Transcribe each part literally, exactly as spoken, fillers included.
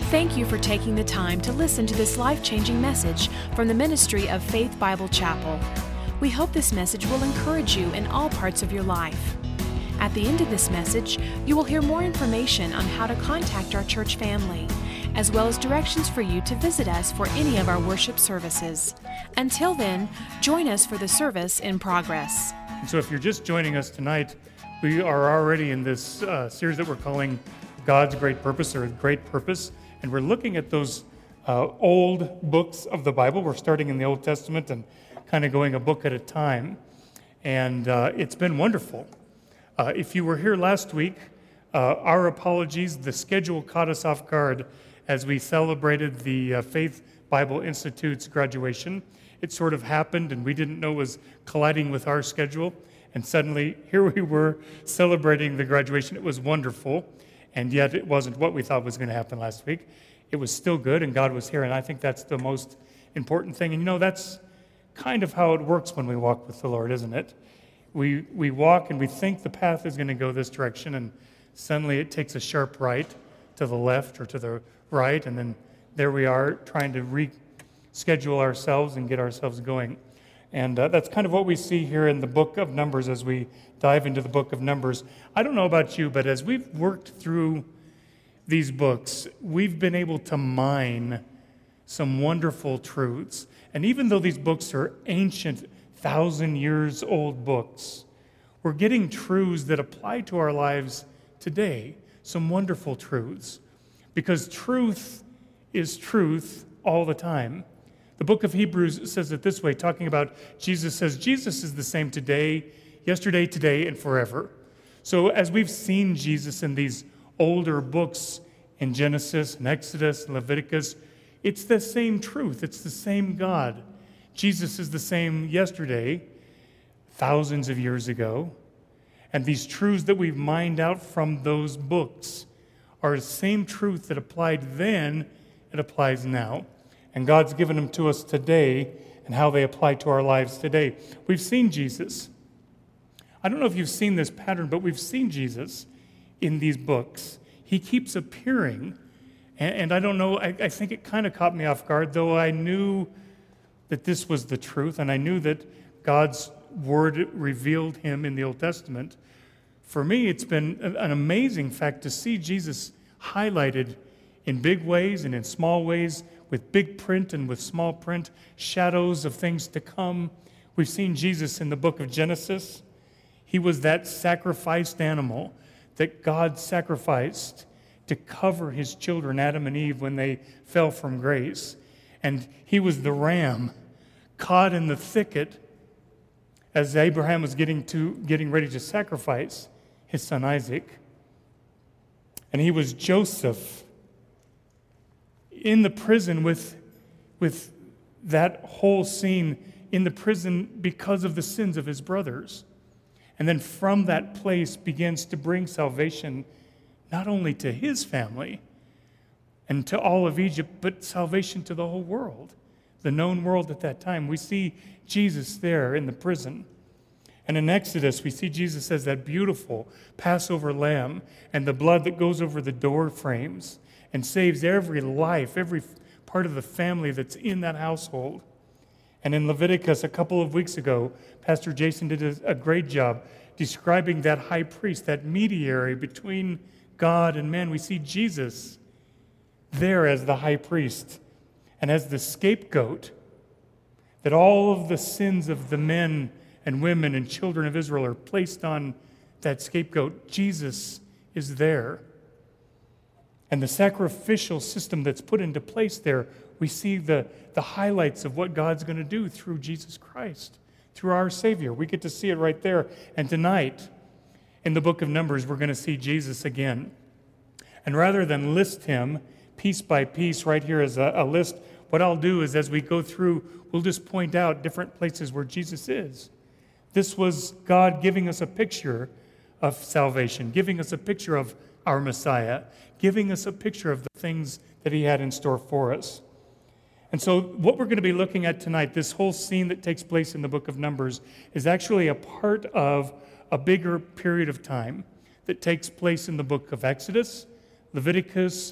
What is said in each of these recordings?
Thank you for taking the time to listen to this life-changing message from the ministry of Faith Bible Chapel. We hope this message will encourage you in all parts of your life. At the end of this message, you will hear more information on how to contact our church family, as well as directions for you to visit us for any of our worship services. Until then, join us for the service in progress. And so if you're just joining us tonight, we are already in this uh, series that we're calling God's Great Purpose, or Great Purpose. And we're looking at those uh, old books of the Bible. We're starting in the Old Testament and kind of going a book at a time. And uh, it's been wonderful. Uh, if you were here last week, uh, our apologies. The schedule caught us off guard as we celebrated the uh, Faith Bible Institute's graduation. It sort of happened, and we didn't know it was colliding with our schedule. And suddenly, here we were celebrating the graduation. It was wonderful. And yet it wasn't what we thought was going to happen last week. It was still good, and God was here, and I think that's the most important thing. And you know, that's kind of how it works when we walk with the Lord, isn't it? We we walk and we think the path is going to go this direction, and suddenly it takes a sharp right to the left or to the right, and then there we are trying to reschedule ourselves and get ourselves going. And uh, that's kind of what we see here in the book of Numbers as we dive into the book of Numbers. I don't know about you, but as we've worked through these books, we've been able to mine some wonderful truths. And even though these books are ancient, thousand years old books, we're getting truths that apply to our lives today, some wonderful truths. Because truth is truth all the time. The book of Hebrews says it this way, talking about Jesus, says Jesus is the same today, yesterday, today, and forever. So as we've seen Jesus in these older books in Genesis and Exodus and Leviticus, it's the same truth. It's the same God. Jesus is the same yesterday, thousands of years ago. And these truths that we've mined out from those books are the same truth that applied then, it applies now. And God's given them to us today and how they apply to our lives today. We've seen Jesus. I don't know if you've seen this pattern, but we've seen Jesus in these books. He keeps appearing. And, and I don't know, I, I think it kind of caught me off guard, though I knew that this was the truth, and I knew that God's word revealed him in the Old Testament. For me, it's been an amazing fact to see Jesus highlighted in big ways and in small ways, with big print and with small print, shadows of things to come. We've seen Jesus in the book of Genesis. He was that sacrificed animal that God sacrificed to cover his children, Adam and Eve, when they fell from grace. And he was the ram caught in the thicket as Abraham was getting to getting ready to sacrifice his son Isaac. And he was Joseph in the prison with, with that whole scene in the prison because of the sins of his brothers. And then from that place begins to bring salvation not only to his family and to all of Egypt, but salvation to the whole world, the known world at that time. We see Jesus there in the prison. And in Exodus, we see Jesus as that beautiful Passover lamb and the blood that goes over the door frames and saves every life, every part of the family that's in that household. And in Leviticus, a couple of weeks ago, Pastor Jason did a, a great job describing that high priest, that mediator between God and man. We see Jesus there as the high priest and as the scapegoat, that all of the sins of the men and women and children of Israel are placed on that scapegoat. Jesus is there. And the sacrificial system that's put into place there, we see the, the highlights of what God's going to do through Jesus Christ, through our Savior. We get to see it right there. And tonight, in the book of Numbers, we're going to see Jesus again. And rather than list him piece by piece right here as a, a list, what I'll do is as we go through, we'll just point out different places where Jesus is. This was God giving us a picture of salvation, giving us a picture of our Messiah, giving us a picture of the things that he had in store for us. And so what we're going to be looking at tonight, this whole scene that takes place in the book of Numbers, is actually a part of a bigger period of time that takes place in the book of Exodus, Leviticus,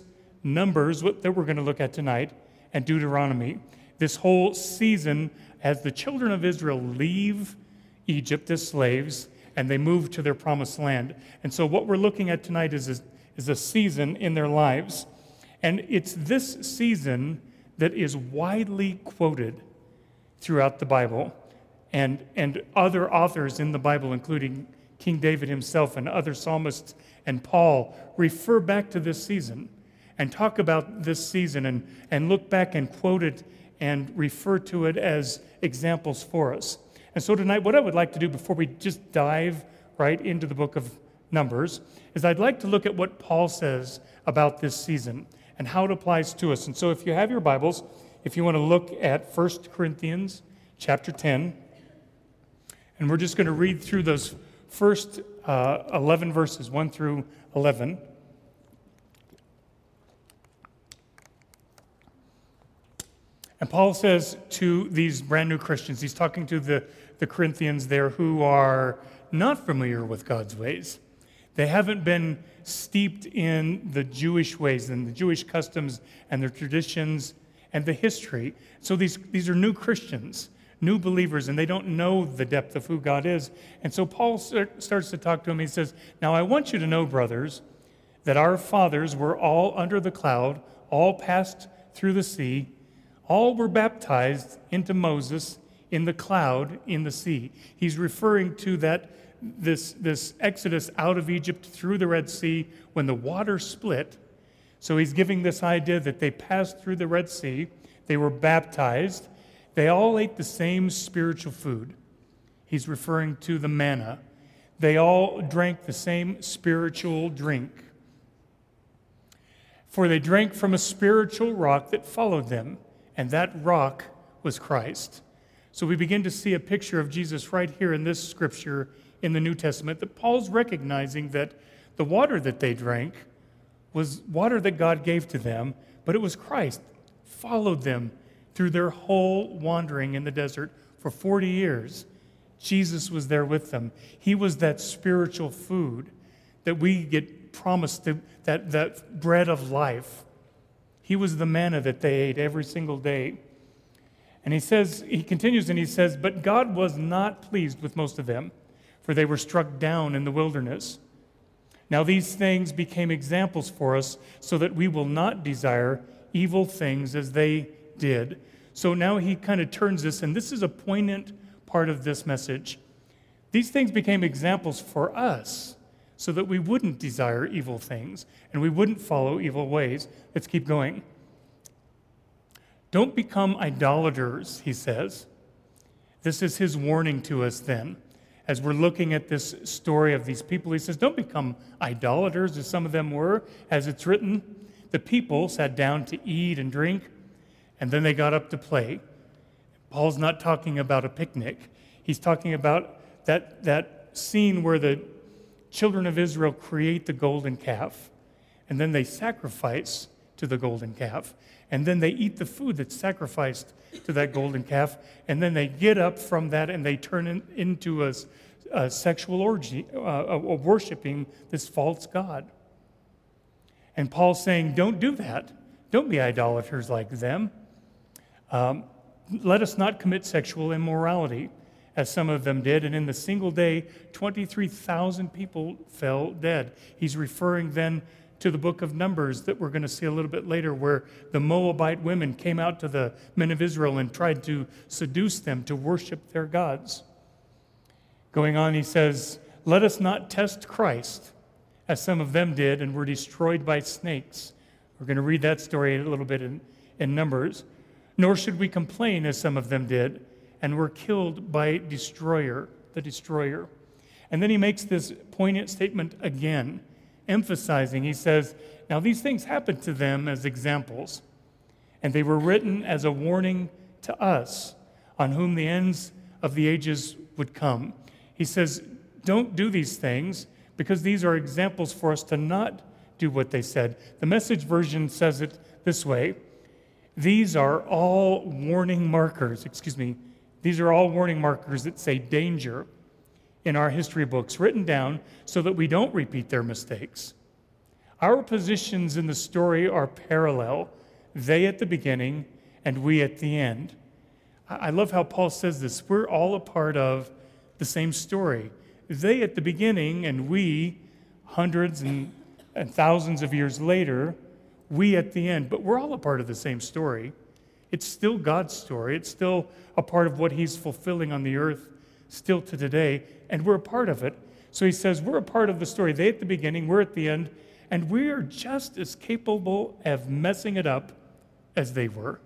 Numbers, what that we're going to look at tonight, and Deuteronomy. This whole season, as the children of Israel leave Egypt as slaves, and they move to their promised land. And so what we're looking at tonight is a, is a season in their lives. And it's this season that is widely quoted throughout the Bible. And, and other authors in the Bible, including King David himself and other psalmists and Paul, refer back to this season and talk about this season and, and look back and quote it and refer to it as examples for us. And so tonight, what I would like to do before we just dive right into the book of Numbers is I'd like to look at what Paul says about this season and how it applies to us. And so if you have your Bibles, if you want to look at First Corinthians chapter ten, and we're just going to read through those first uh, eleven verses, one through eleven. And Paul says to these brand new Christians, he's talking to the, the Corinthians there who are not familiar with God's ways. They haven't been steeped in the Jewish ways and the Jewish customs and their traditions and the history. So these, these are new Christians, new believers, and they don't know the depth of who God is. And so Paul start, starts to talk to them. He says, now I want you to know, brothers, that our fathers were all under the cloud, all passed through the sea, all were baptized into Moses in the cloud in the sea. He's referring to that this, this exodus out of Egypt through the Red Sea when the water split. So he's giving this idea that they passed through the Red Sea, they were baptized, they all ate the same spiritual food. He's referring to the manna. They all drank the same spiritual drink. For they drank from a spiritual rock that followed them, and that rock was Christ. So we begin to see a picture of Jesus right here in this scripture in the New Testament, that Paul's recognizing that the water that they drank was water that God gave to them, but it was Christ, followed them through their whole wandering in the desert for forty years. Jesus was there with them. He was that spiritual food that we get promised, to, that, that bread of life. He was the manna that they ate every single day. And he says, he continues and he says, but God was not pleased with most of them, for they were struck down in the wilderness. Now these things became examples for us, so that we will not desire evil things as they did. So now he kind of turns this, and this is a poignant part of this message. These things became examples for us, so that we wouldn't desire evil things, and we wouldn't follow evil ways. Let's keep going. Don't become idolaters, he says. This is his warning to us then. As we're looking at this story of these people, he says, don't become idolaters, as some of them were. As it's written, the people sat down to eat and drink, and then they got up to play. Paul's not talking about a picnic. He's talking about that, that scene where the children of Israel create the golden calf, and then they sacrifice to the golden calf, and then they eat the food that's sacrificed to that golden calf, and then they get up from that and they turn in, into a, a sexual orgy, uh, of worshiping this false god. And Paul's saying, don't do that. Don't be idolaters like them. Um, let us not commit sexual immorality, as some of them did, and in the single day, twenty-three thousand people fell dead. He's referring then to the book of Numbers that we're going to see a little bit later, where the Moabite women came out to the men of Israel and tried to seduce them to worship their gods. Going on, he says, let us not test Christ, as some of them did and were destroyed by snakes. We're going to read that story a little bit in, in Numbers. Nor should we complain, as some of them did, and were killed by destroyer, the destroyer. And then he makes this poignant statement again, emphasizing, he says, now these things happened to them as examples, and they were written as a warning to us, on whom the ends of the ages would come. He says, don't do these things, because these are examples for us to not do what they said. The Message version says it this way: these are all warning markers, excuse me, these are all warning markers that say danger in our history books, written down so that we don't repeat their mistakes. Our positions in the story are parallel. They at the beginning and we at the end. I love how Paul says this. We're all a part of the same story. They at the beginning and we hundreds and, and thousands of years later, we at the end. But we're all a part of the same story. It's still God's story. It's still a part of what he's fulfilling on the earth still to today, and we're a part of it. So he says we're a part of the story. They at the beginning, we're at the end, and we are just as capable of messing it up as they were.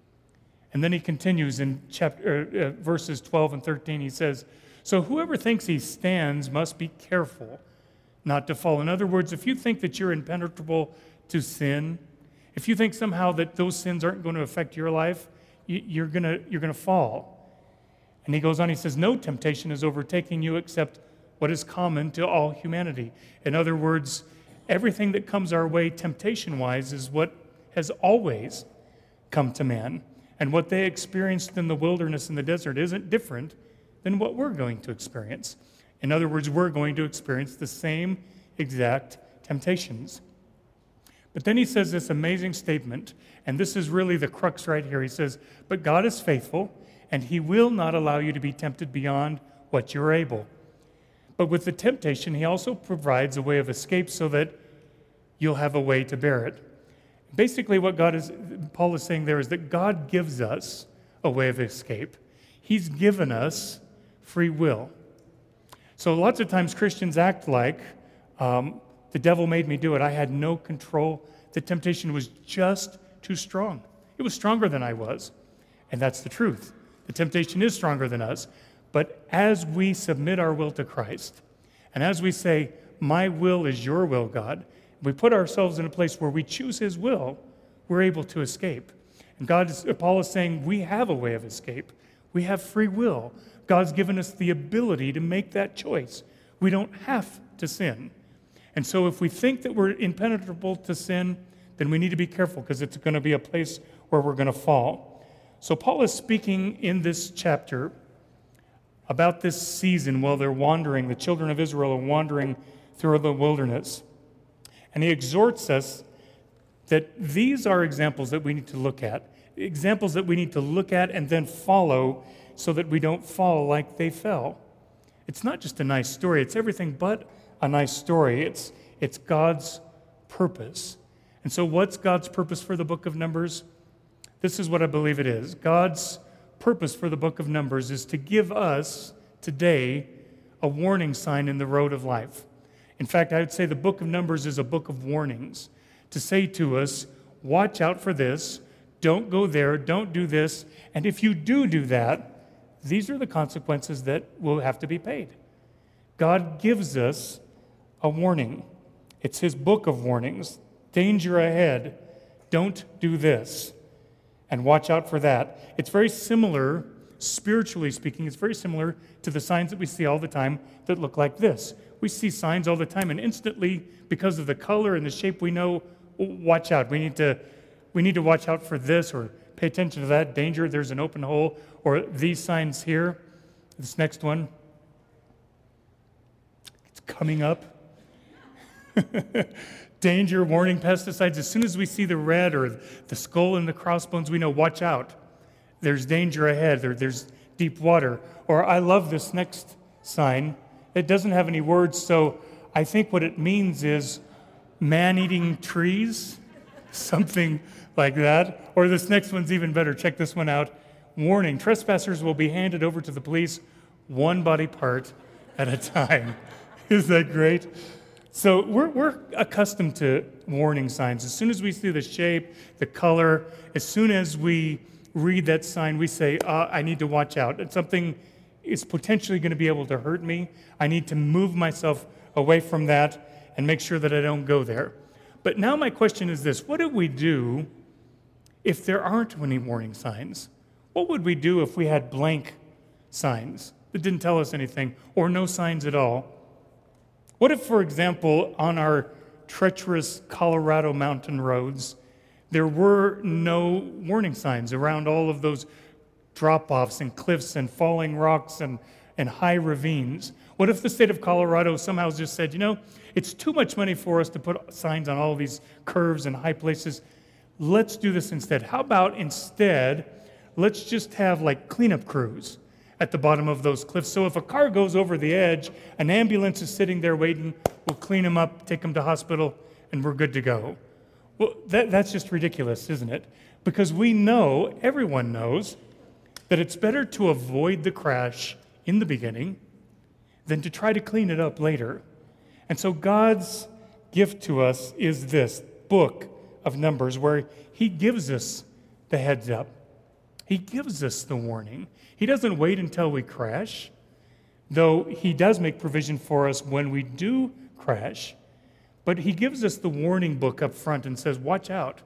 And then he continues in chapter uh, verses twelve and thirteen. He says, so whoever thinks he stands must be careful not to fall. In other words, if you think that you're impenetrable to sin, if you think somehow that those sins aren't going to affect your life, you, you're gonna you're gonna fall. And he goes on, he says, no temptation is overtaking you except what is common to all humanity. In other words, everything that comes our way temptation-wise is what has always come to man. And what they experienced in the wilderness and the desert isn't different than what we're going to experience. In other words, we're going to experience the same exact temptations. But then he says this amazing statement, and this is really the crux right here. He says, but God is faithful, and he will not allow you to be tempted beyond what you're able. But with the temptation, he also provides a way of escape so that you'll have a way to bear it. Basically, what God is, Paul is saying there is that God gives us a way of escape. He's given us free will. So lots of times Christians act like um, the devil made me do it. I had no control. The temptation was just too strong. It was stronger than I was. And that's the truth. The temptation is stronger than us. But as we submit our will to Christ, and as we say, my will is your will, God, we put ourselves in a place where we choose his will, we're able to escape. And God is, Paul is saying we have a way of escape. We have free will. God's given us the ability to make that choice. We don't have to sin. And so if we think that we're impenetrable to sin, then we need to be careful because it's going to be a place where we're going to fall. So Paul is speaking in this chapter about this season while they're wandering. The children of Israel are wandering through the wilderness. And he exhorts us that these are examples that we need to look at, examples that we need to look at and then follow so that we don't fall like they fell. It's not just a nice story. It's everything but a nice story. It's, it's God's purpose. And so what's God's purpose for the book of Numbers? This is what I believe it is. God's purpose for the book of Numbers is to give us today a warning sign in the road of life. In fact, I would say the book of Numbers is a book of warnings to say to us, watch out for this, don't go there, don't do this, and if you do do that, these are the consequences that will have to be paid. God gives us a warning. It's his book of warnings. Danger ahead, don't do this, and watch out for that. It's very similar, spiritually speaking, it's very similar to the signs that we see all the time that look like this. We see signs all the time, and instantly, because of the color and the shape, we know, watch out. We need to, we need to watch out for this, or pay attention to that. Danger, there's an open hole. Or these signs here. This next one. It's coming up. Danger, warning, pesticides. As soon as we see the red or the skull and the crossbones, we know, watch out. There's danger ahead. There, there's deep water. Or I love this next sign. It doesn't have any words, so I think what it means is man-eating trees, something like that. Or this next one's even better. Check this one out. Warning, trespassers will be handed over to the police one body part at a time. Is that great? So we're, we're accustomed to warning signs. As soon as we see the shape, the color, as soon as we read that sign, we say, uh, I need to watch out. It's something is potentially going to be able to hurt me. I need to move myself away from that and make sure that I don't go there. But now my question is this. What do we do if there aren't any warning signs? What would we do if we had blank signs that didn't tell us anything or no signs at all? What if, for example, on our treacherous Colorado mountain roads, there were no warning signs around all of those drop-offs and cliffs and falling rocks and, and high ravines? What if the state of Colorado somehow just said, you know, it's too much money for us to put signs on all these curves and high places. Let's do this instead. How about instead, let's just have like cleanup crews at the bottom of those cliffs. So if a car goes over the edge, an ambulance is sitting there waiting, we'll clean them up, take them to hospital, and we're good to go. Well, that, that's just ridiculous, isn't it? Because we know, everyone knows, that it's better to avoid the crash in the beginning than to try to clean it up later. And so God's gift to us is this book of Numbers where he gives us the heads up. He gives us the warning. He doesn't wait until we crash, though he does make provision for us when we do crash. But he gives us the warning book up front and says, watch out.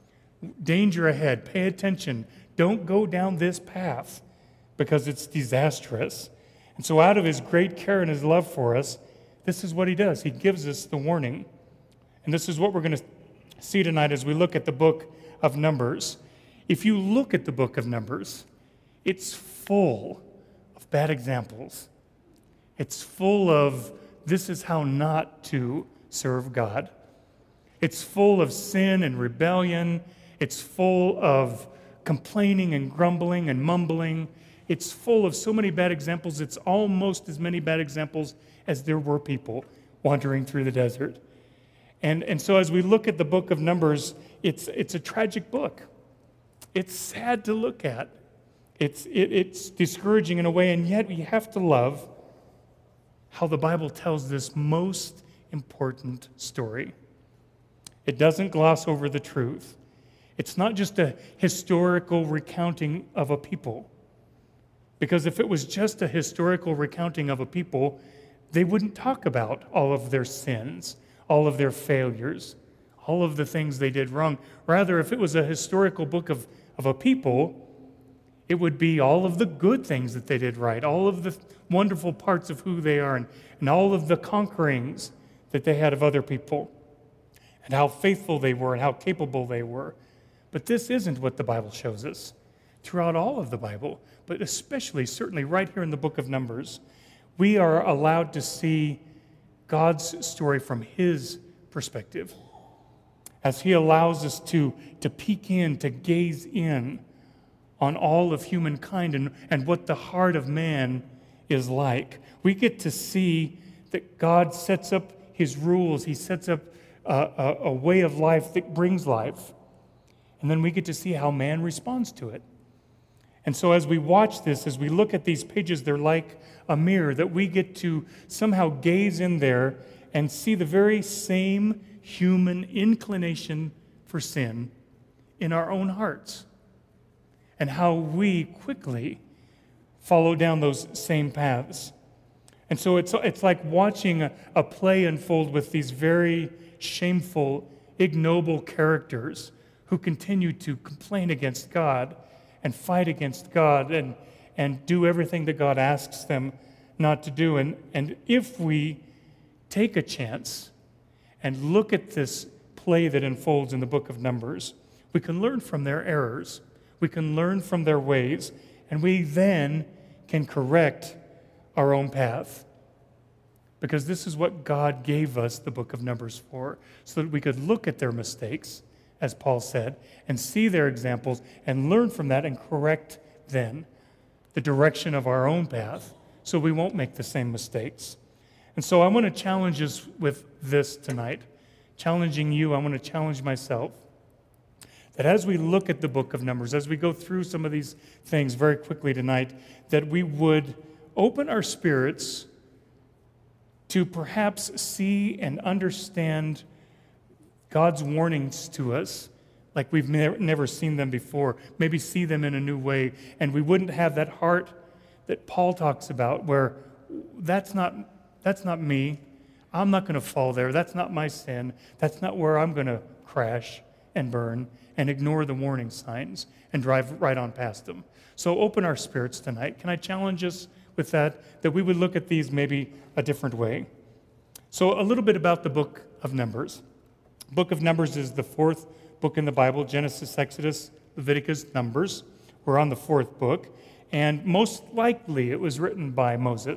Danger ahead. Pay attention. Don't go down this path because it's disastrous. And so out of his great care and his love for us, this is what he does. He gives us the warning. And this is what we're going to see tonight as we look at the book of Numbers. If you look at the book of Numbers, it's full of bad examples. It's full of this is how not to serve God. It's full of sin and rebellion. It's full of complaining and grumbling and mumbling. It's full of so many bad examples. It's almost as many bad examples as there were people wandering through the desert. And, and so as we look at the book of Numbers, it's, it's a tragic book. It's sad to look at. It's, it, it's discouraging in a way, and yet we have to love how the Bible tells this most important story. It doesn't gloss over the truth. It's not just a historical recounting of a people. Because if it was just a historical recounting of a people, they wouldn't talk about all of their sins, all of their failures, all of the things they did wrong. Rather, if it was a historical book of, of a people, it would be all of the good things that they did right, all of the wonderful parts of who they are, and, and all of the conquerings that they had of other people, and how faithful they were and how capable they were. But this isn't what the Bible shows us. Throughout all of the Bible, but especially, certainly right here in the book of Numbers, we are allowed to see God's story from his perspective as he allows us to, to peek in, to gaze in on all of humankind and, and what the heart of man is like. We get to see that God sets up his rules. He sets up a, a, a way of life that brings life. And then we get to see how man responds to it. And so as we watch this, as we look at these pages, they're like a mirror that we get to somehow gaze in there and see the very same human inclination for sin in our own hearts, and how we quickly follow down those same paths. And so it's, it's like watching a, a play unfold with these very shameful, ignoble characters who continue to complain against God and fight against God and, and do everything that God asks them not to do. And, and if we take a chance and look at this play that unfolds in the book of Numbers, we can learn from their errors. We can learn from their ways, and we then can correct our own path. Because this is what God gave us the book of Numbers for, so that we could look at their mistakes, as Paul said, and see their examples and learn from that and correct then the direction of our own path so we won't make the same mistakes. And so I want to challenge us with this tonight. Challenging you, I want to challenge myself. That as we look at the book of Numbers, as we go through some of these things very quickly tonight, that we would open our spirits to perhaps see and understand God's warnings to us like we've ne- never seen them before, maybe see them in a new way, and we wouldn't have that heart that Paul talks about where that's not, that's not me. I'm not going to fall there. That's not my sin. That's not where I'm going to crash and burn and ignore the warning signs and drive right on past them. So open our spirits tonight. Can I challenge us with that, that we would look at these maybe a different way? So a little bit about the book of Numbers. Book of Numbers is the fourth book in the Bible: Genesis, Exodus, Leviticus, Numbers. We're on the fourth book, and most likely it was written by Moses.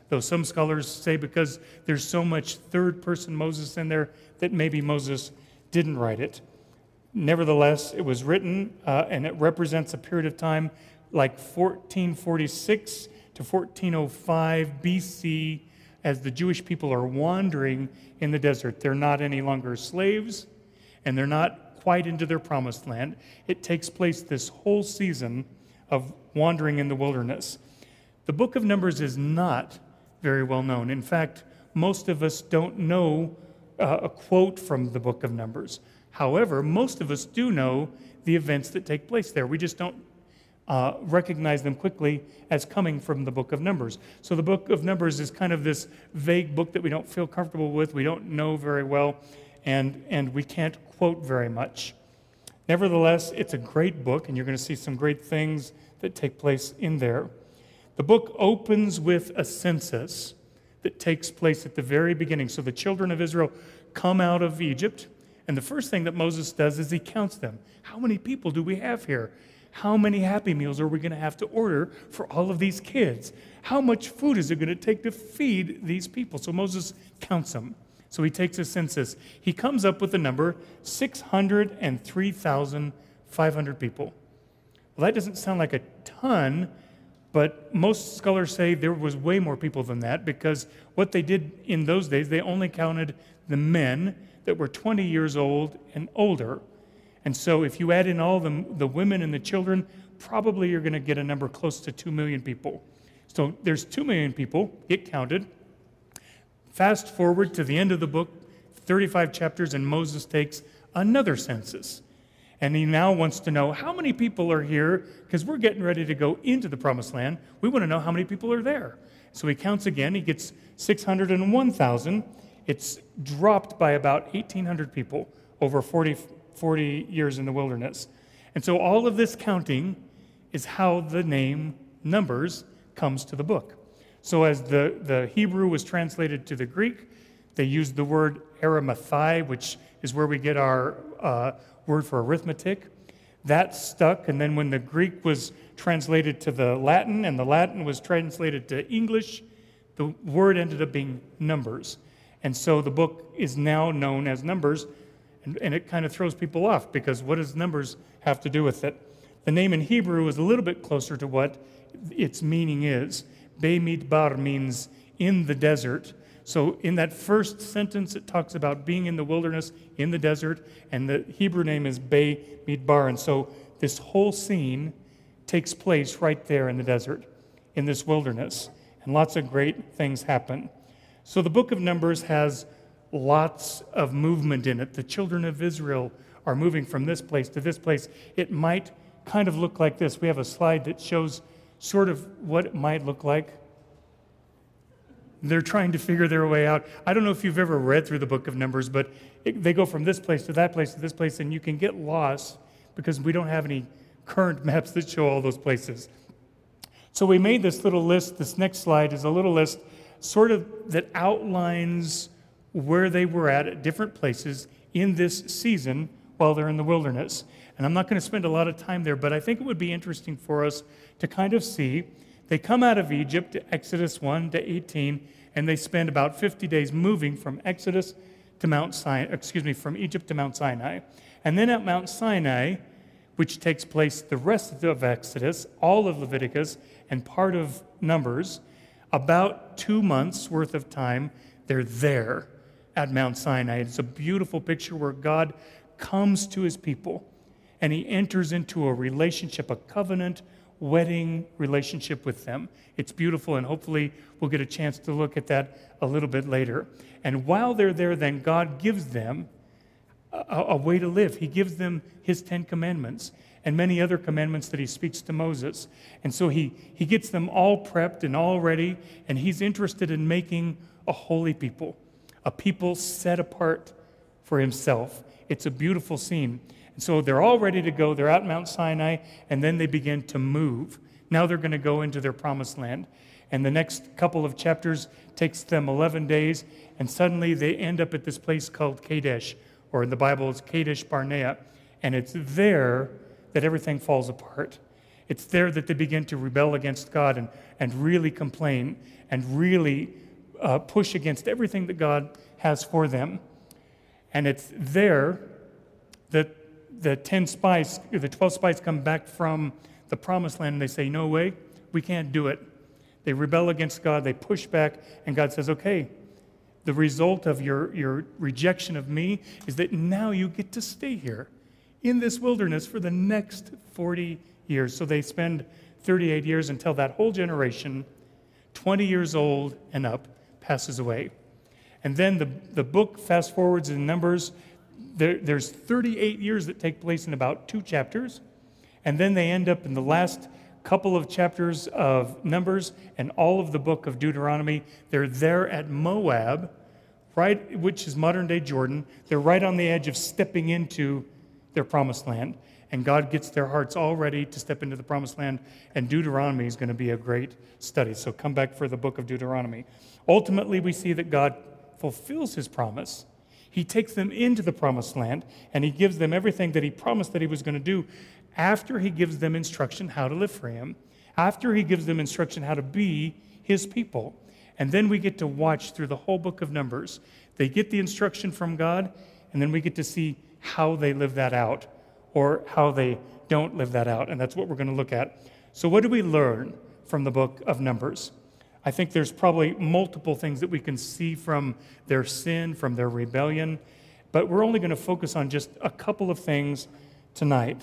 though some scholars say because there's so much third-person Moses in there that maybe Moses didn't write it. Nevertheless, it was written, uh, and it represents a period of time like fourteen forty-six to fourteen oh five B C, as the Jewish people are wandering in the desert. They're not any longer slaves, and they're not quite into their promised land. It takes place this whole season of wandering in the wilderness. The book of Numbers is not very well known. In fact, most of us don't know uh, a quote from the book of Numbers. However, most of us do know the events that take place there. We just don't uh, recognize them quickly as coming from the book of Numbers. So the book of Numbers is kind of this vague book that we don't feel comfortable with, we don't know very well, and, and we can't quote very much. Nevertheless, it's a great book, and you're going to see some great things that take place in there. The book opens with a census that takes place at the very beginning. So the children of Israel come out of Egypt, and the first thing that Moses does is he counts them. How many people do we have here? How many Happy Meals are we going to have to order for all of these kids? How much food is it going to take to feed these people? So Moses counts them. So he takes a census. He comes up with the number six hundred three thousand five hundred people. Well, that doesn't sound like a ton, but most scholars say there was way more people than that, because what they did in those days, they only counted the men that were twenty years old and older. And so if you add in all the, the women and the children, probably you're going to get a number close to two million people. So there's two million people get counted. Fast forward to the end of the book, thirty-five chapters, and Moses takes another census. And he now wants to know how many people are here, because we're getting ready to go into the promised land. We want to know how many people are there. So he counts again. He gets six hundred one thousand. It's dropped by about eighteen hundred people over forty, forty years in the wilderness. And so all of this counting is how the name Numbers comes to the book. So as the, the Hebrew was translated to the Greek, they used the word arimathai, which is where we get our uh, word for arithmetic. That stuck, and then when the Greek was translated to the Latin, and the Latin was translated to English, the word ended up being Numbers. And so the book is now known as Numbers, and, and it kind of throws people off, because what does Numbers have to do with it? The name in Hebrew is a little bit closer to what its meaning is. Bemidbar means in the desert. So in that first sentence, it talks about being in the wilderness, in the desert, and the Hebrew name is Bemidbar. And so this whole scene takes place right there in the desert, in this wilderness, and lots of great things happen. So the book of Numbers has lots of movement in it. The children of Israel are moving from this place to this place. It might kind of look like this. We have a slide that shows sort of what it might look like. They're trying to figure their way out. I don't know if you've ever read through the book of Numbers, but it, they go from this place to that place to this place, and you can get lost because we don't have any current maps that show all those places. So we made this little list. This next slide is a little list sort of that outlines where they were at at different places in this season while they're in the wilderness. And I'm not going to spend a lot of time there, but I think it would be interesting for us to kind of see. They come out of Egypt, Exodus one to eighteen, and they spend about fifty days moving from Exodus to Mount Sinai, excuse me, from Egypt to Mount Sinai. And then at Mount Sinai, which takes place the rest of Exodus, all of Leviticus, and part of Numbers, about two months worth of time, they're there at Mount Sinai. It's a beautiful picture where God comes to his people, and he enters into a relationship, a covenant, wedding relationship with them. It's beautiful, and hopefully we'll get a chance to look at that a little bit later. And while they're there, then God gives them a, a way to live. He gives them his Ten Commandments and many other commandments that he speaks to Moses. And so he, he gets them all prepped and all ready, and he's interested in making a holy people, a people set apart for himself. It's a beautiful scene. And so they're all ready to go. They're at Mount Sinai, and then they begin to move. Now they're going to go into their promised land. And the next couple of chapters takes them eleven days, and suddenly they end up at this place called Kadesh, or in the Bible it's Kadesh Barnea. And it's there that everything falls apart. It's there that they begin to rebel against God and, and really complain and really uh, push against everything that God has for them. And it's there that the ten spies, the twelve spies come back from the promised land and they say, no way, we can't do it. They rebel against God, they push back, and God says, okay, the result of your, your rejection of me is that now you get to stay here in this wilderness for the next forty years. So they spend thirty-eight years until that whole generation, twenty years old and up, passes away. And then the, the book fast forwards in Numbers. There, there's thirty-eight years that take place in about two chapters. And then they end up in the last couple of chapters of Numbers and all of the book of Deuteronomy. They're there at Moab, right, which is modern-day Jordan. They're right on the edge of stepping into their promised land. And God gets their hearts all ready to step into the promised land. And Deuteronomy is going to be a great study. So come back for the book of Deuteronomy. Ultimately, we see that God fulfills his promise. He takes them into the promised land, and he gives them everything that he promised that he was going to do after he gives them instruction how to live for him, after he gives them instruction how to be his people. And then we get to watch through the whole book of Numbers. They get the instruction from God, and then we get to see how they live that out or how they don't live that out. And that's what we're going to look at. So what do we learn from the book of Numbers? I think there's probably multiple things that we can see from their sin, from their rebellion, but we're only going to focus on just a couple of things tonight.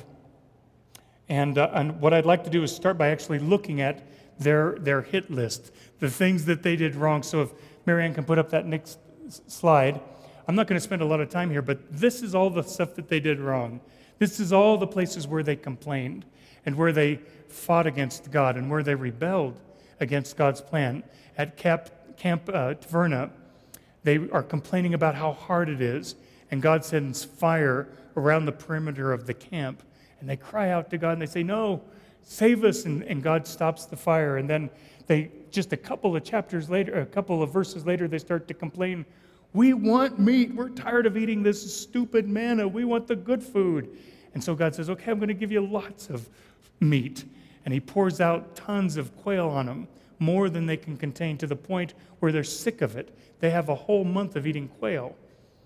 And, uh, and what I'd like to do is start by actually looking at their, their hit list, the things that they did wrong. So if Marianne can put up that next slide. I'm not going to spend a lot of time here, but this is all the stuff that they did wrong. This is all the places where they complained and where they fought against God and where they rebelled against God's plan. At Camp, Camp uh, Taverna, they are complaining about how hard it is, and God sends fire around the perimeter of the camp, and they cry out to God, and they say, no, save us, and, and God stops the fire, and then they, just a couple of chapters later, a couple of verses later, they start to complain, we want meat, we're tired of eating this stupid manna, we want the good food. And so God says, okay, I'm going to give you lots of meat. And he pours out tons of quail on them, more than they can contain, to the point where they're sick of it. They have a whole month of eating quail.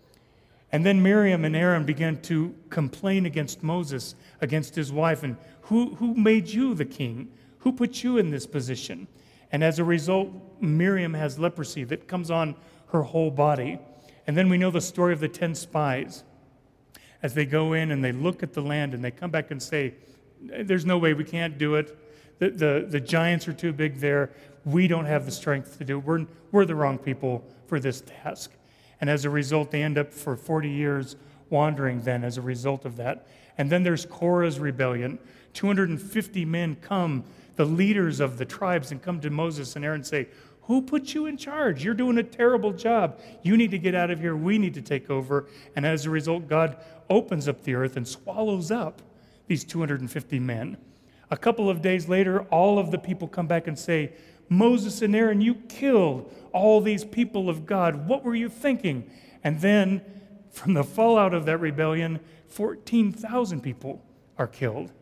And then Miriam and Aaron began to complain against Moses, against his wife, and who, who made you the king? Who put you in this position? And as a result, Miriam has leprosy that comes on her whole body. And then we know the story of the ten spies. As they go in and they look at the land and they come back and say, there's no way, we can't do it. The, the, the giants are too big there. We don't have the strength to do it. We're, we're the wrong people for this task. And as a result, they end up for forty years wandering then as a result of that. And then there's Korah's rebellion. two hundred fifty men come, the leaders of the tribes, and come to Moses and Aaron and say, who put you in charge? You're doing a terrible job. You need to get out of here. We need to take over. And as a result, God opens up the earth and swallows up these two hundred fifty men. A couple of days later, all of the people come back and say, Moses and Aaron, you killed all these people of God. What were you thinking? And then, from the fallout of that rebellion, fourteen thousand people are killed.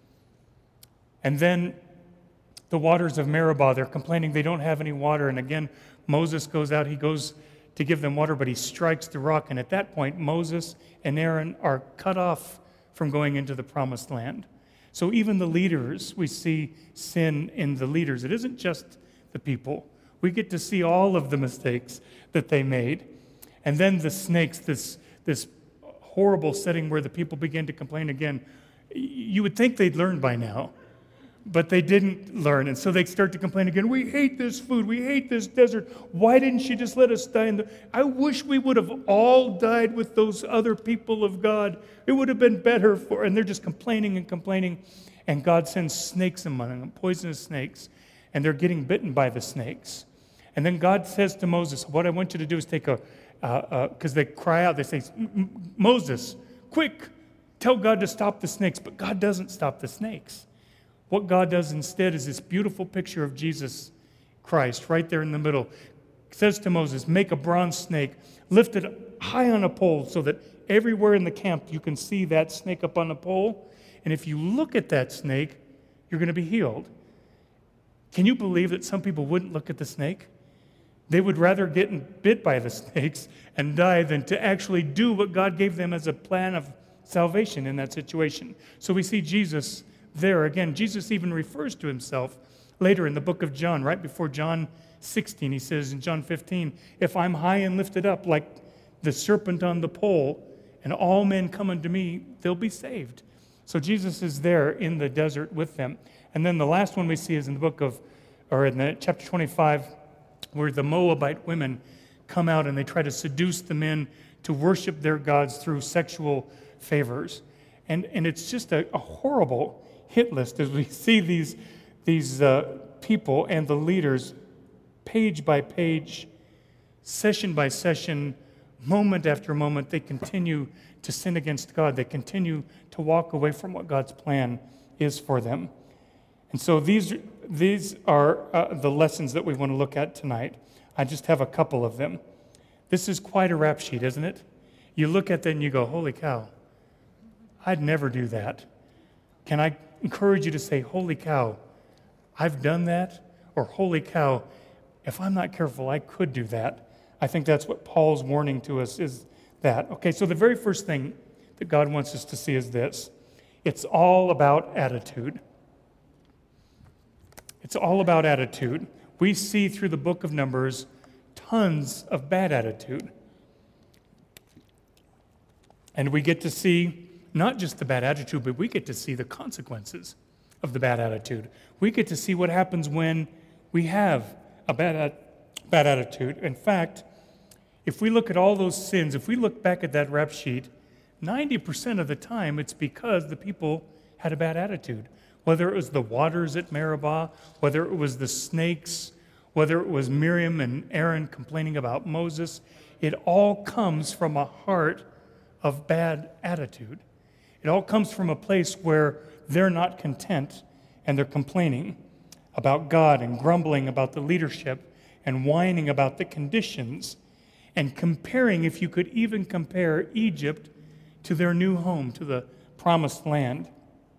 And then the waters of Meribah, they're complaining they don't have any water. And again, Moses goes out, he goes to give them water, but he strikes the rock. And at that point, Moses and Aaron are cut off from going into the promised land. So even the leaders, we see sin in the leaders. It isn't just the people. We get to see all of the mistakes that they made. And then the snakes, this, this horrible setting where the people begin to complain again. You would think they'd learned by now, but they didn't learn. And so they start to complain again. We hate this food. We hate this desert. Why didn't you just let us die in the... I wish we would have all died with those other people of God. It would have been better for... And they're just complaining and complaining. And God sends snakes among them, poisonous snakes. And they're getting bitten by the snakes. And then God says to Moses, what I want you to do is take a... Because uh, uh, they cry out, they say, Moses, quick, tell God to stop the snakes. But God doesn't stop the snakes. What God does instead is this beautiful picture of Jesus Christ right there in the middle. It says to Moses, make a bronze snake, lift it high on a pole so that everywhere in the camp you can see that snake up on the pole. And if you look at that snake, you're going to be healed. Can you believe that some people wouldn't look at the snake? They would rather get bit by the snakes and die than to actually do what God gave them as a plan of salvation in that situation. So we see Jesus there again. Jesus even refers to himself later in the book of John, right before John sixteen. He says in John fifteen, if I'm high and lifted up like the serpent on the pole, and all men come unto me, they'll be saved. So Jesus is there in the desert with them. And then the last one we see is in the book of, or in the chapter twenty-five, where the Moabite women come out and they try to seduce the men to worship their gods through sexual favors. And and it's just a, a horrible hit list as we see these, these uh, people and the leaders page by page, session by session, moment after moment, they continue to sin against God. They continue to walk away from what God's plan is for them. And so these, these are uh, the lessons that we want to look at tonight. I just have a couple of them. This is quite a rap sheet, isn't it? You look at that and you go, holy cow, I'd never do that. Can I encourage you to say, holy cow, I've done that? Or holy cow, if I'm not careful, I could do that. I think that's what Paul's warning to us is that. Okay, so the very first thing that God wants us to see is this. It's all about attitude. It's all about attitude. We see through the book of Numbers tons of bad attitude. And we get to see not just the bad attitude, but we get to see the consequences of the bad attitude. We get to see what happens when we have a bad, bad attitude. In fact, if we look at all those sins, if we look back at that rap sheet, ninety percent of the time it's because the people had a bad attitude. Whether it was the waters at Meribah, whether it was the snakes, whether it was Miriam and Aaron complaining about Moses, it all comes from a heart of bad attitude. It all comes from a place where they're not content and they're complaining about God and grumbling about the leadership and whining about the conditions and comparing, if you could even compare Egypt to their new home, to the promised land.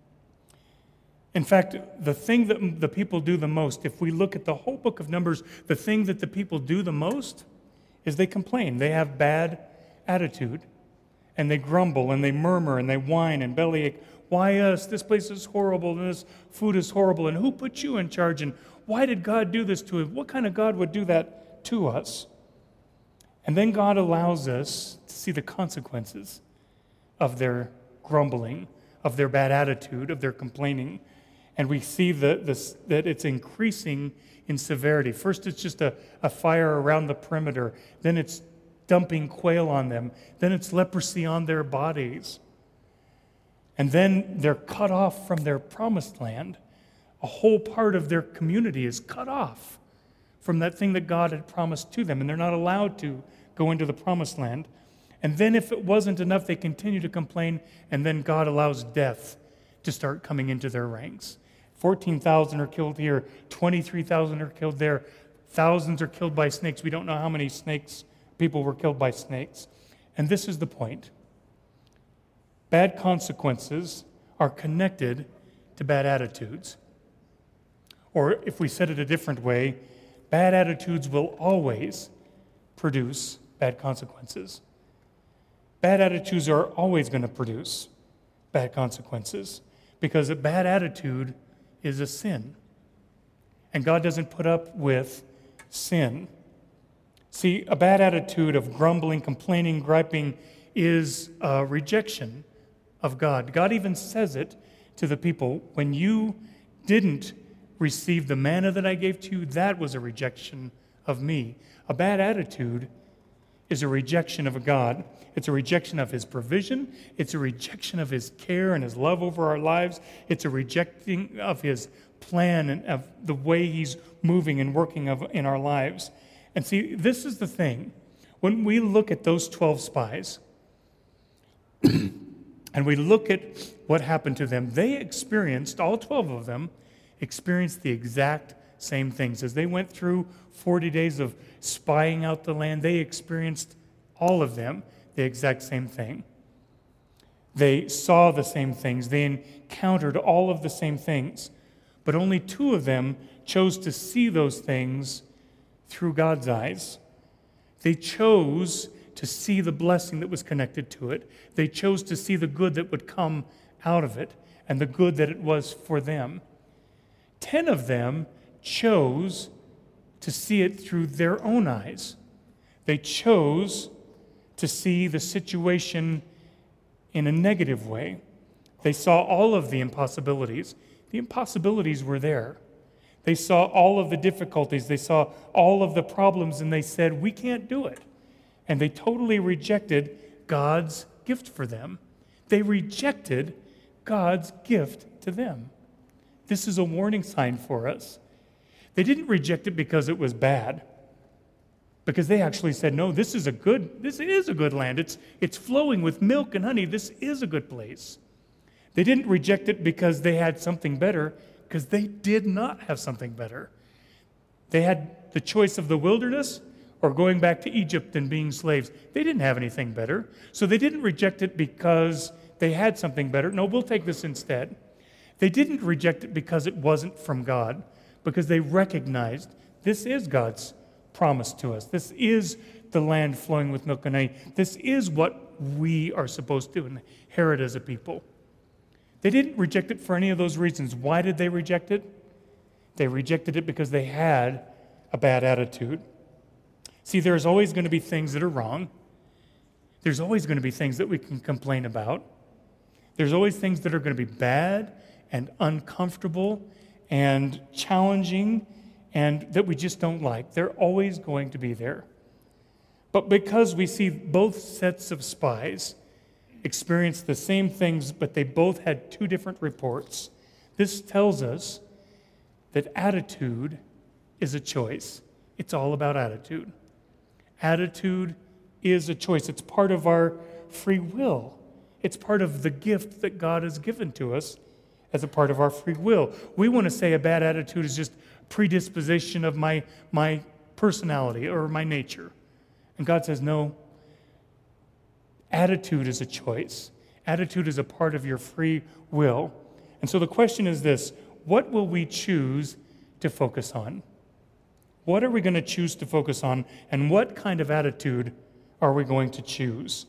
In fact, the thing that the people do the most, if we look at the whole book of Numbers, the thing that the people do the most is they complain. They have bad attitude, and they grumble, and they murmur, and they whine and bellyache. Why us? This place is horrible, and this food is horrible, and who put you in charge, and why did God do this to us? What kind of God would do that to us? And then God allows us to see the consequences of their grumbling, of their bad attitude, of their complaining. And we see the, the, that it's increasing in severity. First, it's just a, a fire around the perimeter. Then it's dumping quail on them. Then it's leprosy on their bodies. And then they're cut off from their promised land. A whole part of their community is cut off from that thing that God had promised to them. And they're not allowed to go into the promised land. And then if it wasn't enough, they continue to complain, and then God allows death to start coming into their ranks. fourteen thousand are killed here, twenty-three thousand are killed there, thousands are killed by snakes. We don't know how many snakes, people were killed by snakes. And this is the point. Bad consequences are connected to bad attitudes. Or if we said it a different way, bad attitudes will always produce bad consequences. Bad attitudes are always going to produce bad consequences because a bad attitude is a sin. And God doesn't put up with sin. See, a bad attitude of grumbling, complaining, griping is a rejection of God. God even says it to the people. When you didn't receive the manna that I gave to you, that was a rejection of me. A bad attitude is a rejection of God. It's a rejection of His provision. It's a rejection of His care and His love over our lives. It's a rejecting of His plan and of the way He's moving and working of, in our lives. And see, this is the thing. When we look at those twelve spies and we look at what happened to them, they experienced, all twelve of them, experienced the exact same things. As they went through forty days of spying out the land, they experienced, all of them, the exact same thing. They saw the same things. They encountered all of the same things. but only two of them chose to see those things through God's eyes. They chose to see the blessing that was connected to it. They chose to see the good that would come out of it and the good that it was for them. Ten of them chose to see it through their own eyes. They chose to see the situation in a negative way. They saw all of the impossibilities. The impossibilities were there. They saw all of the difficulties. They saw all of the problems, and they said, we can't do it. And they totally rejected God's gift for them. They rejected God's gift to them. This is a warning sign for us. They didn't reject it because it was bad, because they actually said, no, this is a good, this is a good land. It's, it's flowing with milk and honey. This is a good place. They didn't reject it because they had something better, because they did not have something better. They had the choice of the wilderness or going back to Egypt and being slaves. They didn't have anything better. So they didn't reject it because they had something better. No, we'll take this instead. They didn't reject it because it wasn't from God, because they recognized this is God's promise to us. This is the land flowing with milk and honey. This is what we are supposed to inherit as a people. They didn't reject it for any of those reasons. Why did they reject it? They rejected it because they had a bad attitude. See, there's always going to be things that are wrong. There's always going to be things that we can complain about. There's always things that are going to be bad and uncomfortable and challenging and that we just don't like. They're always going to be there. But because we see both sets of spies experience the same things, but they both had two different reports, this tells us that attitude is a choice. It's all about attitude. Attitude is a choice. It's part of our free will. It's part of the gift that God has given to us as a part of our free will. We want to say a bad attitude is just predisposition of my, my personality or my nature. And God says, no, attitude is a choice. Attitude is a part of your free will. And so the question is this: what will we choose to focus on? What are we going to choose to focus on? And what kind of attitude are we going to choose?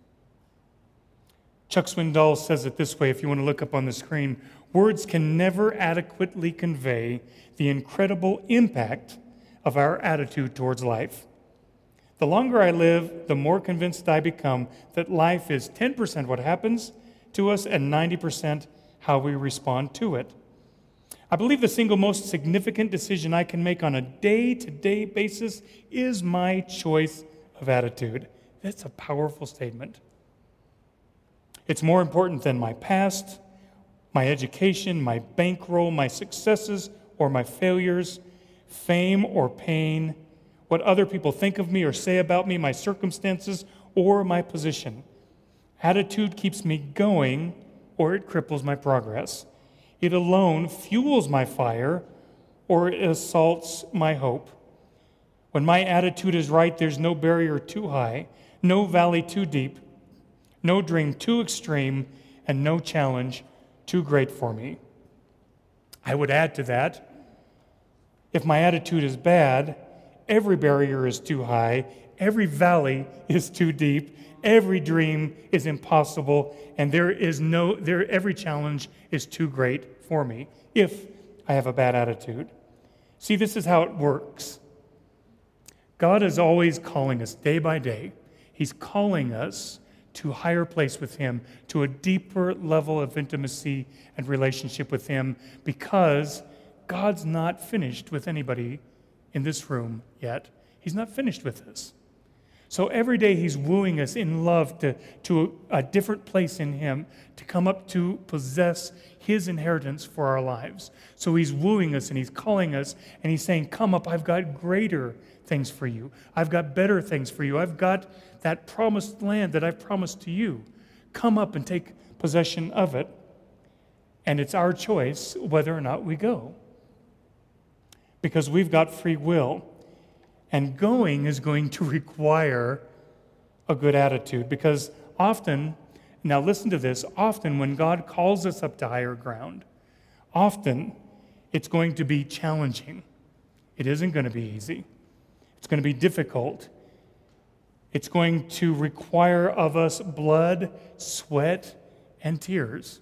Chuck Swindoll says it this way, if you want to look up on the screen: words can never adequately convey the incredible impact of our attitude towards life. The longer I live, the more convinced I become that life is ten percent what happens to us and ninety percent how we respond to it. I believe the single most significant decision I can make on a day-to-day basis is my choice of attitude. That's a powerful statement. It's more important than my past, my education, my bankroll, my successes or my failures, fame or pain, what other people think of me or say about me, my circumstances, or my position. Attitude keeps me going, or it cripples my progress. It alone fuels my fire, or it assaults my hope. When my attitude is right, there's no barrier too high, no valley too deep, no dream too extreme, and no challenge too great for me. I would add to that, if my attitude is bad, every barrier is too high, every valley is too deep, every dream is impossible, and there is no there every challenge is too great for me if I have a bad attitude. See, this is how it works. God is always calling us day by day. He's calling us to a higher place with Him, to a deeper level of intimacy and relationship with Him, because God's not finished with anybody in this room yet. He's not finished with us. So every day He's wooing us in love to, to a, a different place in Him, to come up to possess His inheritance for our lives. So He's wooing us and He's calling us and He's saying, come up, I've got greater things for you. I've got better things for you. I've got that promised land that I've promised to you. Come up and take possession of it. And it's our choice whether or not we go. Because we've got free will. And going is going to require a good attitude. Because often, now listen to this, often when God calls us up to higher ground, often It's going to be challenging. It isn't going to be easy. It's going to be difficult. It's going to require of us blood, sweat, and tears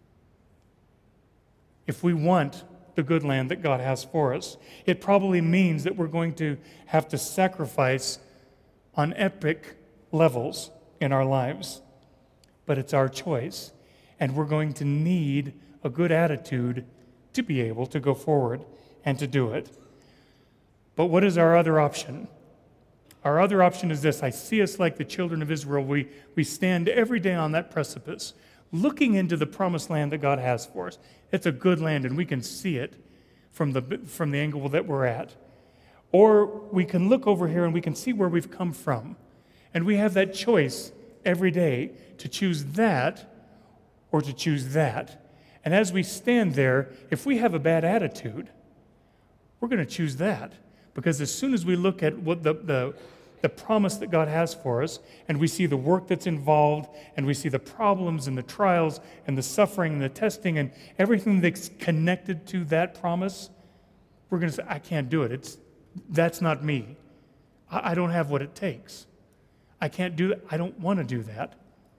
if we want the good land that God has for us. It probably means that we're going to have to sacrifice on epic levels in our lives. But it's our choice, and we're going to need a good attitude to be able to go forward and to do it. But what is our other option? Our other option is this. I see us like the children of Israel. We, we stand every day on that precipice, looking into the promised land that God has for us. It's a good land, and we can see it from the, from the angle that we're at. Or we can look over here, and we can see where we've come from. And we have that choice every day to choose that or to choose that. And as we stand there, if we have a bad attitude, we're going to choose that. Because as soon as we look at what the, the, the promise that God has for us, and we see the work that's involved, and we see the problems and the trials and the suffering and the testing and everything that's connected to that promise, we're going to say, I can't do it. It's, that's not me. I, I don't have what it takes. I can't do that. I don't want to do that.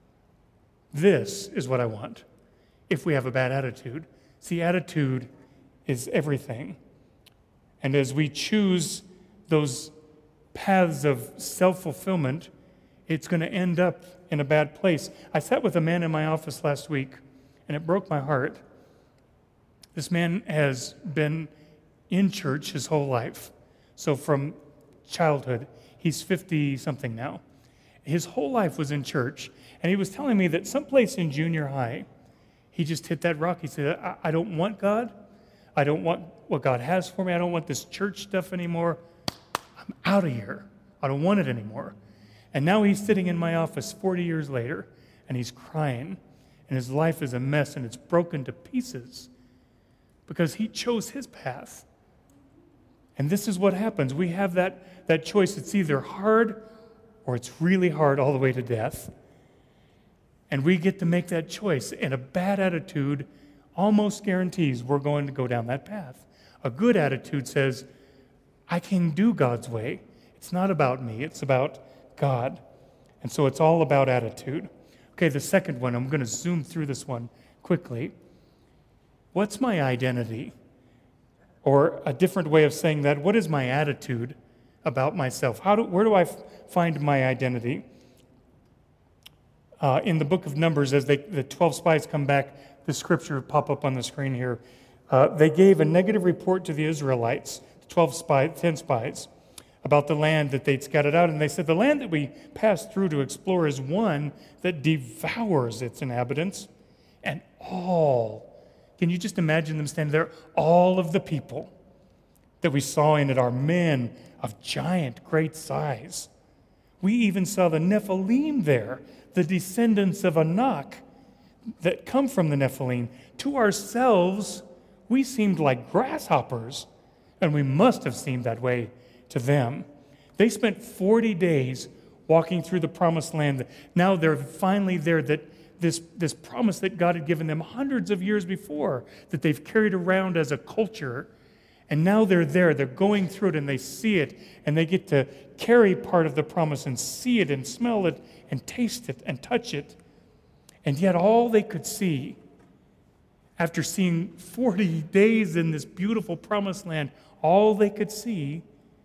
This is what I want. If we have a bad attitude. See, attitude is everything. And as we choose those paths of self-fulfillment, it's going to end up in a bad place. I sat with a man in my office last week, and it broke my heart. This man has been in church his whole life. So from childhood, he's fifty-something now. His whole life was in church, and he was telling me that someplace in junior high, he just hit that rock. He said, I, I don't want God. I don't want what God has for me. I don't want this church stuff anymore. I'm out of here. I don't want it anymore. And now he's sitting in my office forty years later, and he's crying, and his life is a mess, and it's broken to pieces because he chose his path. And this is what happens. We have that, that choice. It's either hard or it's really hard all the way to death. And we get to make that choice. And a bad attitude almost guarantees we're going to go down that path. A good attitude says, I can do God's way. It's not about me. It's about God. And so it's all about attitude. Okay, the second one, I'm going to zoom through this one quickly. What's my identity? Or a different way of saying that, what is my attitude about myself? How do, where do I f- find my identity? Uh, in the book of Numbers, as they, the twelve spies come back, the scripture will pop up on the screen here. Uh, they gave a negative report to the Israelites, the twelve spies, ten spies, about the land that they'd scattered out. And they said, the land that we passed through to explore is one that devours its inhabitants. And all, can you just imagine them standing there? All of the people that we saw in it are men of giant, great size. We even saw the Nephilim there, the descendants of Anak that come from the Nephilim. To ourselves, we seemed like grasshoppers, and we must have seemed that way to them. They spent forty days walking through the promised land. Now they're finally there, that this, this promise that God had given them hundreds of years before, that they've carried around as a culture. And now they're there, they're going through it, and they see it, and they get to carry part of the promise and see it and smell it and taste it and touch it. And yet all they could see, after seeing forty days in this beautiful promised land, all they could see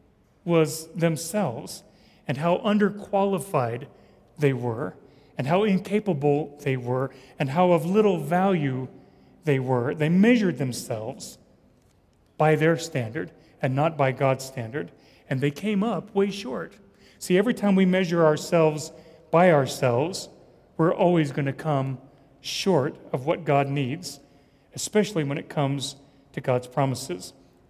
was themselves and how underqualified they were and how incapable they were and how of little value they were. They measured themselves by their standard and not by God's standard. And they came up way short. See, every time we measure ourselves by ourselves, we're always going to come short of what God needs, especially when it comes to God's promises.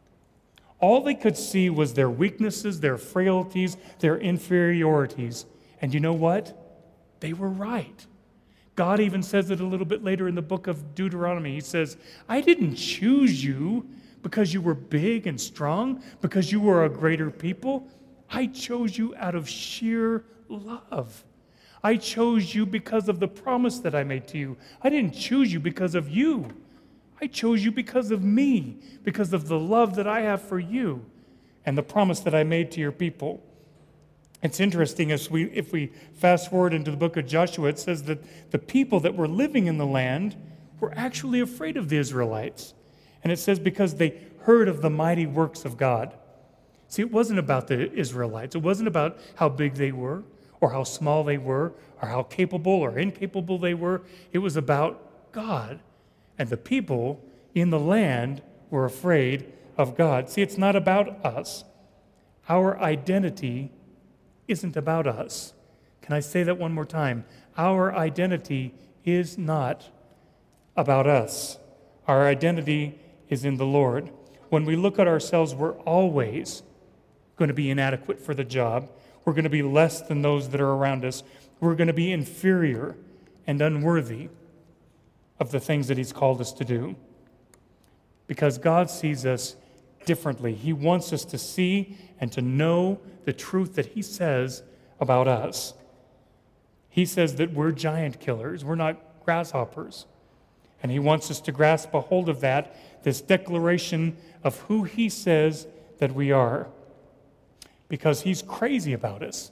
All they could see was their weaknesses, their frailties, their inferiorities. And you know what? They were right. God even says it a little bit later in the book of Deuteronomy. He says, I didn't choose you because you were big and strong, because you were a greater people. I chose you out of sheer love. I chose you because of the promise that I made to you. I didn't choose you because of you. I chose you because of me, because of the love that I have for you and the promise that I made to your people. It's interesting, as we, if we fast forward into the book of Joshua, it says that the people that were living in the land were actually afraid of the Israelites. And it says because they heard of the mighty works of God. See, it wasn't about the Israelites. It wasn't about how big they were or how small they were or how capable or incapable they were. It was about God. And the people in the land were afraid of God. See, it's not about us. Our identity isn't about us. Can I say that one more time? Our identity is not about us. Our identity is in the Lord. When we look at ourselves, we're always going to be inadequate for the job. We're going to be less than those that are around us. We're going to be inferior and unworthy of the things that He's called us to do. Because God sees us differently. He wants us to see and to know the truth that He says about us. He says that we're giant killers. We're not grasshoppers. And He wants us to grasp a hold of that, this declaration of who He says that we are. Because He's crazy about us.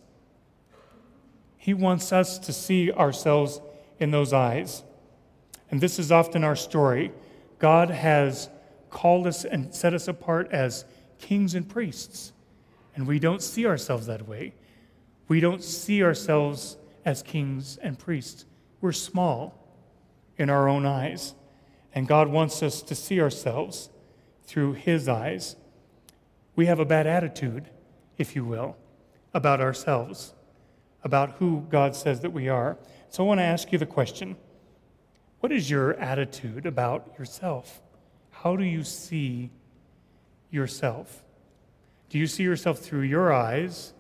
He wants us to see ourselves in those eyes. And this is often our story. God has called us and set us apart as kings and priests. And we don't see ourselves that way. We don't see ourselves as kings and priests. We're small in our own eyes. And God wants us to see ourselves through His eyes. We have a bad attitude, if you will, about ourselves, about who God says that we are. So I want to ask you the question, what is your attitude about yourself? How do you see yourself? Do you see yourself through your eyes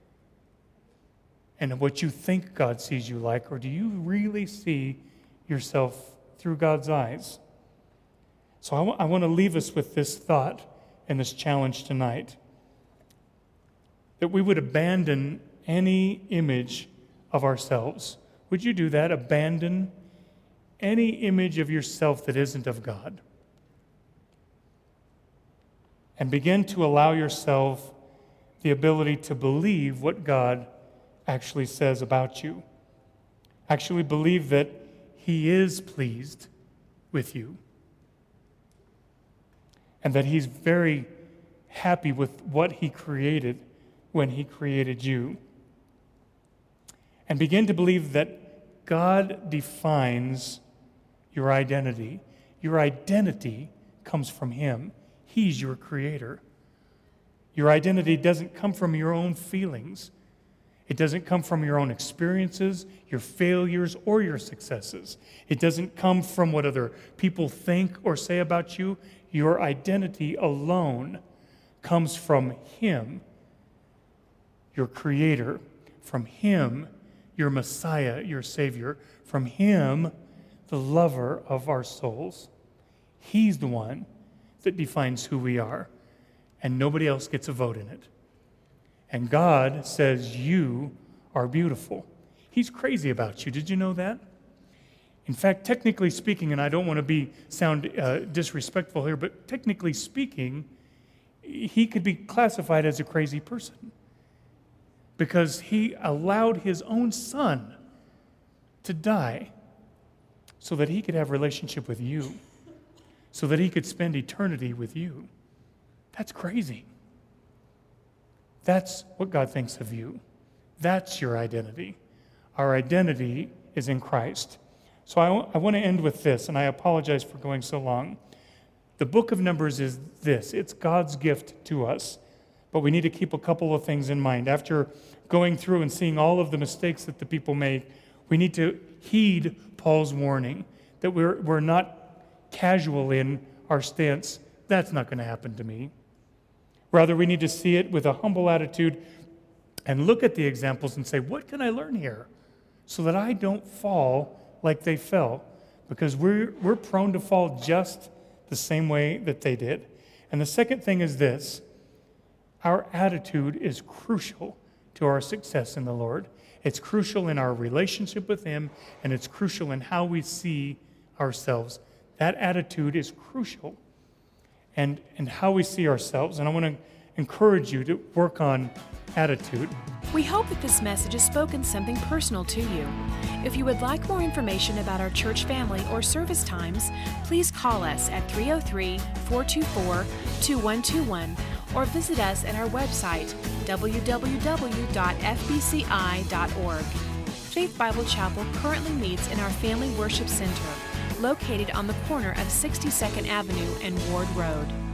and what you think God sees you like, or do you really see yourself through God's eyes? So I, w- I want to leave us with this thought and this challenge tonight, that we would abandon any image of ourselves. Would you do that? Abandon any image of yourself that isn't of God. And begin to allow yourself the ability to believe what God actually says about you. Actually believe that He is pleased with you. And that He's very happy with what He created when He created you. And begin to believe that God defines your identity. Your identity comes from Him. He's your creator. Your identity doesn't come from your own feelings. It doesn't come from your own experiences, your failures, or your successes. It doesn't come from what other people think or say about you. Your identity alone comes from Him, your creator, from Him, your Messiah, your Savior, from Him, the lover of our souls. He's the one that defines who we are, and nobody else gets a vote in it. And God says you are beautiful. He's crazy about you. Did you know that? In fact, technically speaking, and I don't want to be sound uh, disrespectful here, but technically speaking, He could be classified as a crazy person because He allowed His own Son to die so that He could have a relationship with you, so that He could spend eternity with you. That's crazy. That's what God thinks of you. That's your identity. Our identity is in Christ. So I, w- I want to end with this, and I apologize for going so long. The book of Numbers is this. It's God's gift to us. But we need to keep a couple of things in mind. After going through and seeing all of the mistakes that the people make, we need to heed Paul's warning that we're, we're not casual in our stance. That's not going to happen to me. Rather, we need to see it with a humble attitude and look at the examples and say, what can I learn here so that I don't fall like they fell? Because we're, we're prone to fall just the same way that they did. And the second thing is this. Our attitude is crucial to our success in the Lord. It's crucial in our relationship with Him, and it's crucial in how we see ourselves. that attitude is crucial, and, and how we see ourselves. And I want to encourage you to work on attitude. We hope that this message has spoken something personal to you. If you would like more information about our church family or service times, please call us at three oh three, four two four, two one two one or visit us at our website, w w w dot f b c i dot org. Faith Bible Chapel currently meets in our Family Worship Center, located on the corner of sixty-second Avenue and Ward Road.